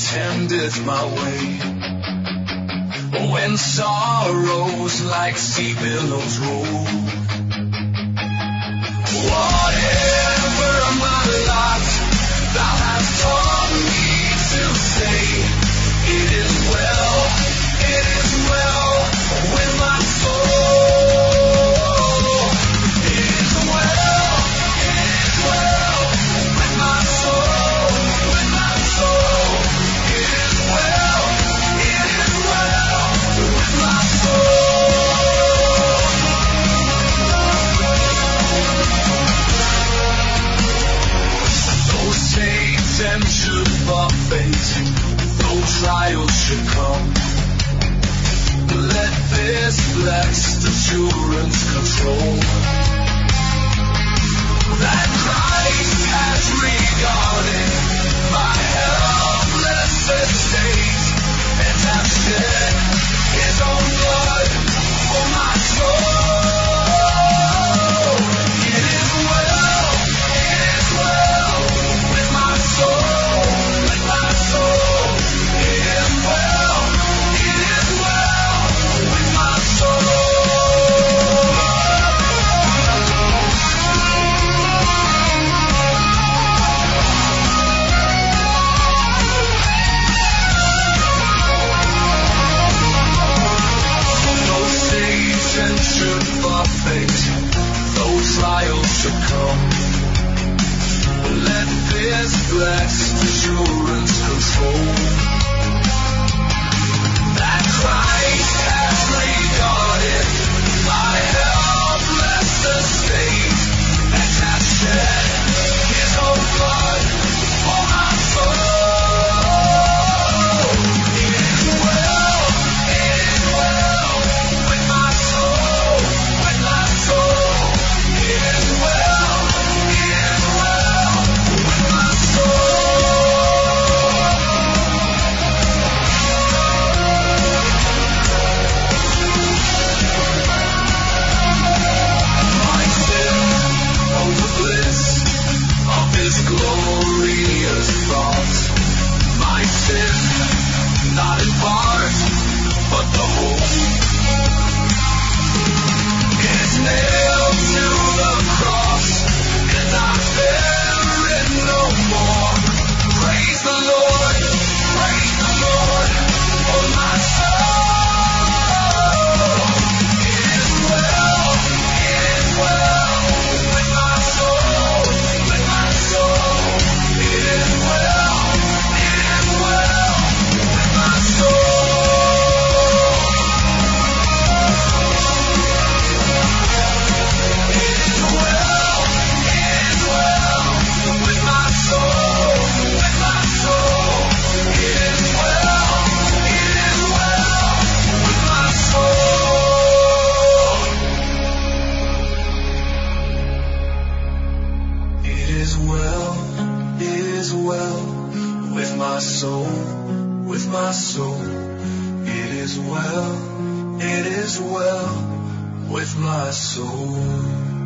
tendeth my way. When sorrows like sea billows roll, whatever my lot, thou hast taught me to say, it is well with my soul. It is well with my soul, with my soul. It is well with my soul. Though Satan should buffet, though trials should come, let this blessed assurance control, that Christ has regarded my helpless estate, and hath shed his own blood for my soul. It is well with my soul, with my soul. It is well with my soul. Though Satan should buffet, though trials should come, let this blessed assurance control, that Christ has regarded my helpless estate, and hath shed his own blood for my soul. It is well with my soul, with my soul. It is well with my soul. My sin, oh the bliss of His glorious thought. My sin, not in part, but the whole, is nailed to the cross, and I bear it no more. Praise the Lord, oh my soul. It is well with my soul, with my soul. It is well with my soul. It is well with my soul, with my soul. It is well with my soul. It is well with my soul, with my soul. It is well with my soul.